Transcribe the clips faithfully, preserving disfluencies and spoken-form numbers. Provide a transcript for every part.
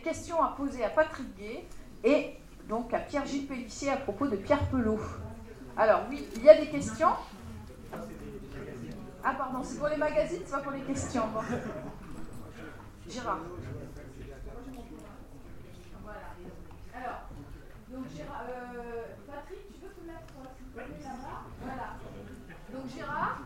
question à poser à Patrick Gay et donc à Pierre-Gilles Pélissier à propos de Pierre Pelot. Alors oui, il y a des questions. Ah pardon, c'est pour les magazines, c'est pas pour les questions. Bon. Gérard. Voilà. Alors, donc Gérard, euh, Patrick, tu veux te mettre s'il te plaît là-bas? Voilà. Donc Gérard.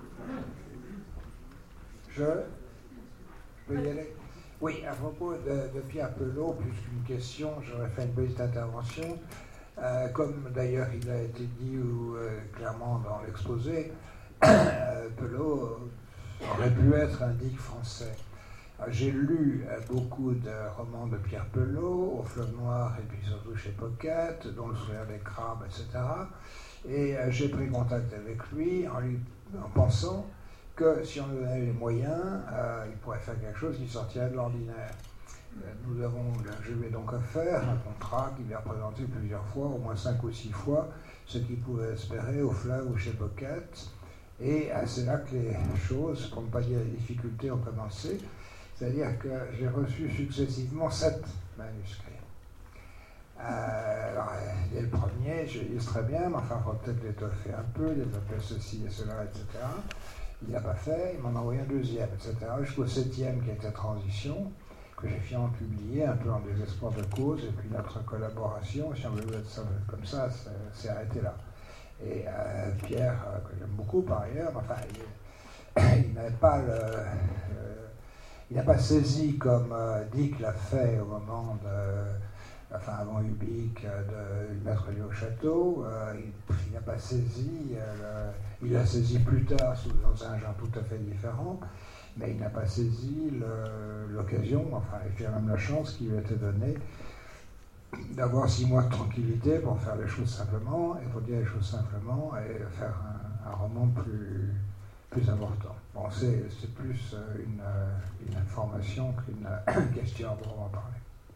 Je peux y aller? Oui, à propos de, de Pierre Pelot, plus qu'une question, j'aurais fait une petite intervention. Euh, comme d'ailleurs il a été dit ou, euh, clairement dans l'exposé, euh, Pelot aurait pu être un digue français. Alors, j'ai lu euh, beaucoup de romans de Pierre Pelot, Au fleuve noir et puis surtout chez Pocket, dont Le sourire des crabes, et cetera. Et euh, j'ai pris contact avec lui en, lui, en pensant que si on lui donnait les moyens, euh, il pourrait faire quelque chose qui sortirait de l'ordinaire. Nous avons, je lui ai donc offert un contrat qui lui a représenté plusieurs fois, au moins cinq ou six fois, ce qu'il pouvait espérer au Fleuve ou chez Pocket. Et c'est là que les choses, pour ne pas dire les difficultés, ont commencé. C'est-à-dire que j'ai reçu successivement sept manuscrits. Euh, alors, dès le premier, je lis très bien, mais enfin, il faut peut-être l'étoffer un peu, développer ceci et cela, et cetera. Il n'a pas fait, il m'en a envoyé un deuxième, et cetera, jusqu'au septième qui était Transition, que j'ai finalement publié, un peu en désespoir de cause, et puis notre collaboration, si on veut être ça, comme ça, c'est arrêté là. Et euh, Pierre, euh, que j'aime beaucoup par ailleurs, enfin, il, il n'avait pas le, euh, il n'a pas saisi comme euh, Dick l'a fait au moment de, enfin avant Ubik, de le mettre lui au château, euh, il, il n'a pas saisi, euh, le, il l'a saisi plus tard sous, dans un genre tout à fait différent. Mais il n'a pas saisi l'occasion, enfin, et puis même la chance qui lui a été donnée d'avoir six mois de tranquillité pour faire les choses simplement, et pour dire les choses simplement, et faire un, un roman plus, plus important. Bon, c'est plus une, une information qu'une question à proprement parler.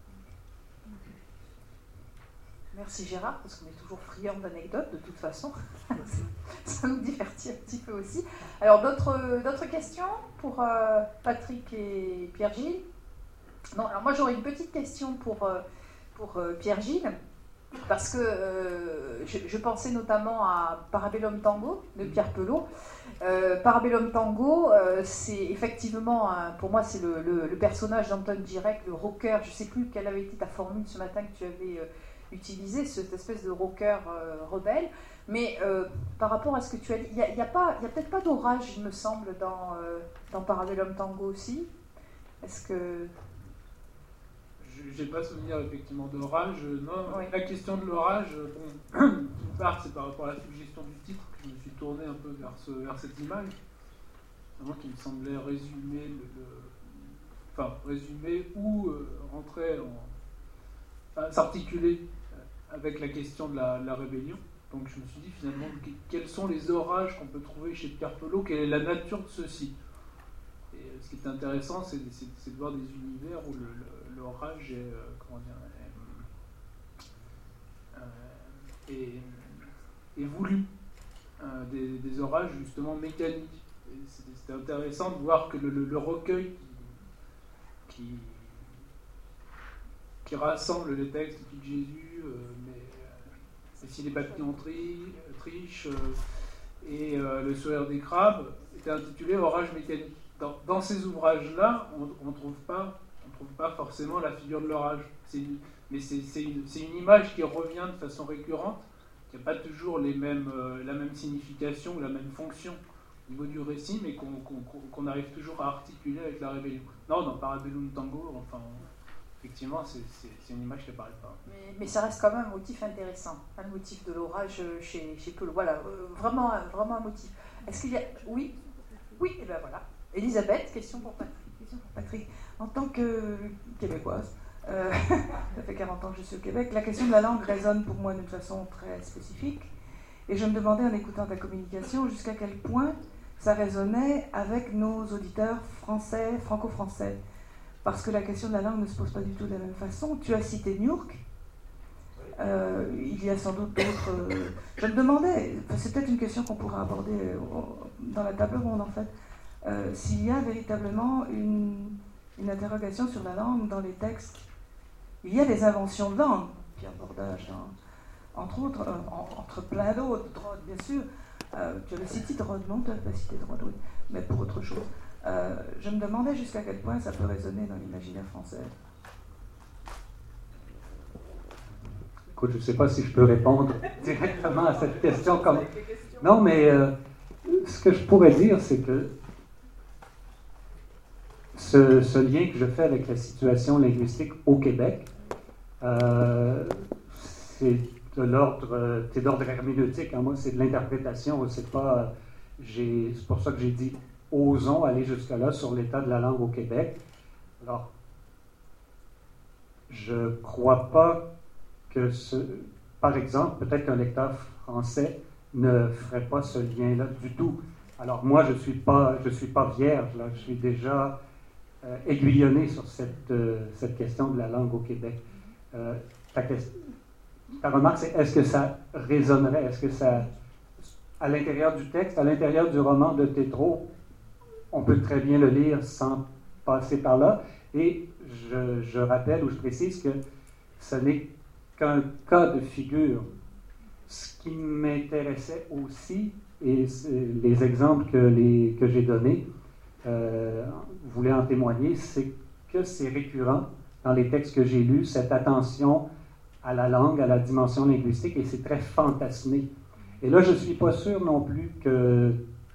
Merci Gérard, parce qu'on est toujours friand d'anecdotes de toute façon. Ça nous divertit un petit peu aussi. Alors d'autres questions pour euh, Patrick et Pierre-Gilles? Non, alors moi j'aurais une petite question pour, euh, pour euh, Pierre-Gilles, parce que euh, je, je pensais notamment à Parabellum Tango de Pierre Pelot. Euh, Parabellum Tango, euh, c'est effectivement, un, pour moi c'est le, le, le personnage d'Anton Gierek, le rocker. Je ne sais plus quelle avait été ta formule ce matin que tu avais... Euh, utiliser cette espèce de rocker euh, rebelle, mais euh, par rapport à ce que tu as dit, il n'y a, a, a peut-être pas d'orage, il me semble, dans, euh, dans Parabellum Tango aussi. Est-ce que... Je n'ai pas souvenir effectivement d'orage. Non, oui. La question de l'orage, bon, d'une part, c'est par rapport à la suggestion du titre que je me suis tourné un peu vers, ce, vers cette image, vraiment qui me semblait résumer, le, le, enfin, résumer ou euh, rentrer en... Enfin, s'articuler avec la question de la, de la rébellion. Donc je me suis dit finalement quels sont les orages qu'on peut trouver chez Pierre Pelot, quelle est la nature de ceux-ci. Et ce qui est intéressant, c'est de voir des univers où l'orage est, euh, comment dire, est, euh, est, est voulu, euh, des, des orages justement mécaniques. C'était intéressant de voir que le, le, le recueil qui, qui qui rassemble les textes de Jésus, euh, mais euh, si les papillons tri, trichent euh, et euh, le sourire des crabes, était intitulé Orage mécanique. Dans, dans ces ouvrages-là, on ne trouve pas, on trouve pas forcément la figure de l'orage. Mais c'est une, une image qui revient de façon récurrente, qui n'a pas toujours les mêmes, euh, la même signification ou la même fonction au niveau du récit, mais qu'on qu'on, qu'on arrive toujours à articuler avec la rébellion. Non, dans Parabellum Tango, enfin... Effectivement, c'est une image qui n'apparaît pas. Mais, mais ça reste quand même un motif intéressant, un motif de l'orage chez, chez Pelot. Voilà, euh, vraiment, vraiment un motif. Est-ce qu'il y a... Oui Oui, et bien voilà. Elisabeth, question pour Patrick. Question pour Patrick. En tant que québécoise, euh, ça fait quarante ans que je suis au Québec, la question de la langue résonne pour moi d'une façon très spécifique. Et je me demandais, en écoutant ta communication, jusqu'à quel point ça résonnait avec nos auditeurs français, franco-français. Parce que la question de la langue ne se pose pas du tout de la même façon. Tu as cité New York. Euh, il y a sans doute d'autres... Euh, je me demandais, c'est peut-être une question qu'on pourra aborder euh, dans la table ronde en fait, euh, s'il y a véritablement une, une interrogation sur la langue dans les textes il y a des inventions de langue, Pierre Bordage, hein, entre autres, euh, en, entre plein d'autres, Drode, bien sûr. Euh, tu avais cité Drode, non, tu n'avais pas cité Drode, oui, mais pour autre chose. Euh, je me demandais jusqu'à quel point ça peut résonner dans l'imaginaire français. Écoute, je ne sais pas si je peux répondre directement à cette question. Comme... Non, mais euh, ce que je pourrais dire, c'est que ce, ce lien que je fais avec la situation linguistique au Québec, euh, c'est de l'ordre, c'est d'ordre herméneutique. Hein, moi, c'est de l'interprétation. C'est pas, j'ai, c'est pour ça que j'ai dit osons aller jusque-là sur l'état de la langue au Québec. Alors, je ne crois pas que, ce, par exemple, peut-être qu'un lecteur français ne ferait pas ce lien-là du tout. Alors moi, je ne suis pas, je suis pas vierge, là. Je suis déjà euh, aiguillonné sur cette, euh, cette question de la langue au Québec. Euh, ta, ta remarque, c'est est-ce que ça résonnerait, est-ce que ça, à l'intérieur du texte, à l'intérieur du roman de Tétrault, on peut très bien le lire sans passer par là. Et je, je rappelle ou je précise que ce n'est qu'un cas de figure. Ce qui m'intéressait aussi, et les exemples que, les, que j'ai donnés euh, voulaient en témoigner, c'est que c'est récurrent dans les textes que j'ai lus, cette attention à la langue, à la dimension linguistique, et c'est très fantasmé. Et là, je ne suis pas sûr non plus que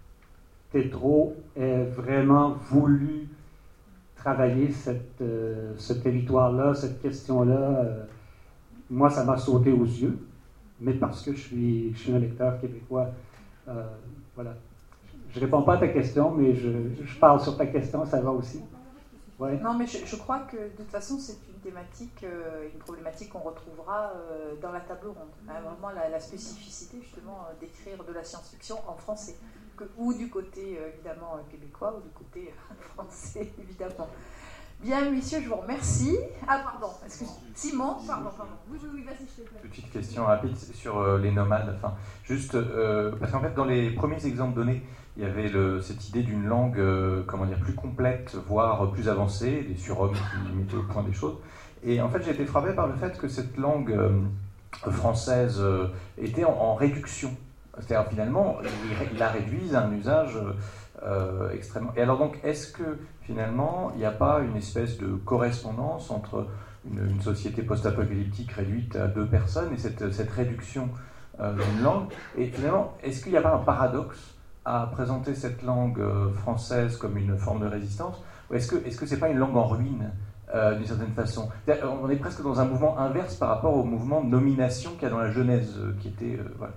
Tétrault ait vraiment voulu travailler cette, euh, ce territoire-là, cette question-là. Euh, moi, ça m'a sauté aux yeux, mais parce que je suis, je suis un lecteur québécois. Euh, voilà. Je ne réponds pas à ta question, mais je, je parle sur ta question, ça va aussi. Ouais. Non, mais je, je crois que de toute façon, c'est une thématique, euh, une problématique qu'on retrouvera euh, dans la table ronde. Hein, vraiment la, la spécificité, justement, euh, d'écrire de la science-fiction en français. Que, ou du côté, euh, évidemment, euh, québécois, ou du côté euh, français, évidemment. Bien, messieurs, je vous remercie. Ah, pardon, excusez-moi. Simon, pardon, pardon. Oui, oui, oui, vas-y, je te prie. Petite question rapide sur euh, les nomades. Enfin, juste, euh, parce qu'en fait, dans les premiers exemples donnés, il y avait le, cette idée d'une langue, euh, comment dire, plus complète, voire plus avancée, des surhommes qui mettaient au point des choses. Et en fait, j'ai été frappé par le fait que cette langue euh, française euh, était en, en réduction. C'est-à-dire, finalement, ils il la réduisent à un usage euh, extrêmement... Et alors donc, est-ce que, finalement, il n'y a pas une espèce de correspondance entre une, une société post-apocalyptique réduite à deux personnes et cette, cette réduction euh, d'une langue? Et finalement, est-ce qu'il n'y a pas un paradoxe à présenter cette langue euh, française comme une forme de résistance? Ou est-ce que est-ce que c'est pas une langue en ruine, euh, d'une certaine façon? On est presque dans un mouvement inverse par rapport au mouvement de nomination qu'il y a dans la Genèse, euh, qui était... Euh, voilà.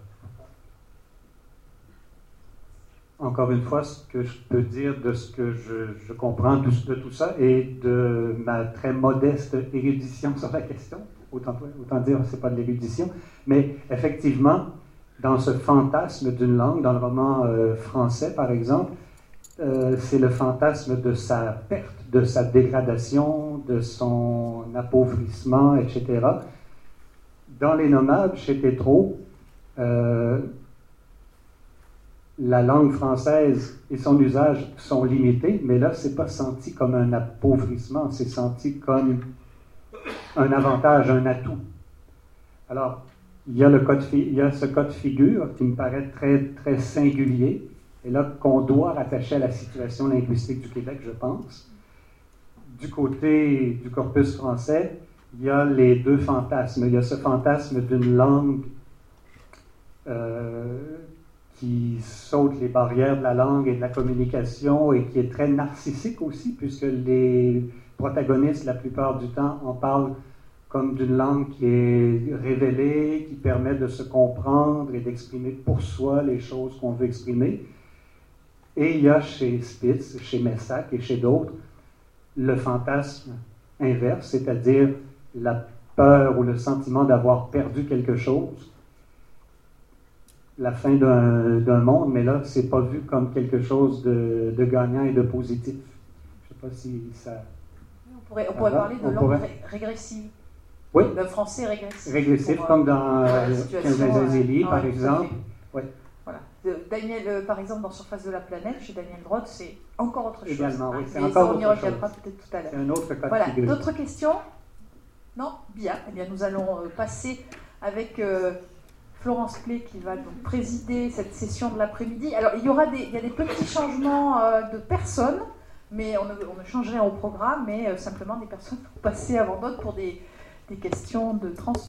Encore une fois, ce que je peux dire de ce que je, je comprends de, de tout ça et de ma très modeste érudition sur la question, autant, autant dire que ce n'est pas de l'érudition, mais effectivement, dans ce fantasme d'une langue, dans le roman euh, français par exemple, euh, c'est le fantasme de sa perte, de sa dégradation, de son appauvrissement, et cetera. Dans Les Nomades, chez Tétrault, euh, la langue française et son usage sont limités, mais là, ce n'est pas senti comme un appauvrissement, c'est senti comme un avantage, un atout. Alors, il y a, le cas de, il y a ce cas de figure qui me paraît très, très singulier, et là, qu'on doit rattacher à la situation linguistique du Québec, je pense. Du côté du corpus français, il y a les deux fantasmes. Il y a ce fantasme d'une langue euh, qui saute les barrières de la langue et de la communication et qui est très narcissique aussi, puisque les protagonistes, la plupart du temps, en parlent comme d'une langue qui est révélée, qui permet de se comprendre et d'exprimer pour soi les choses qu'on veut exprimer. Et il y a chez Spitz, chez Messac et chez d'autres, le fantasme inverse, c'est-à-dire la peur ou le sentiment d'avoir perdu quelque chose, la fin d'un, d'un monde, mais là, c'est pas vu comme quelque chose de, de gagnant et de positif. Je ne sais pas si ça... On pourrait, on pourrait parler de langue pourrait... régressive. Oui. Le français régressif. Régressif, pour, comme dans quinze Zélie, euh, par exemple. Oui. Voilà. De, Daniel, euh, par exemple, dans Surface de la planète, chez Daniel Drode, c'est encore autre chose. Également, oui. C'est mais encore on y autre reviendra chose. peut-être tout à l'heure. C'est un autre cas voilà. de figure. D'autres questions? Non? Bien. Eh bien, nous allons euh, passer avec euh, Florence Plé qui va donc présider cette session de l'après-midi. Alors, il y aura des, il y a des petits changements euh, de personnes, mais on ne, on ne change rien au programme, mais euh, simplement des personnes vont passer avant d'autres pour des, des questions de transfert.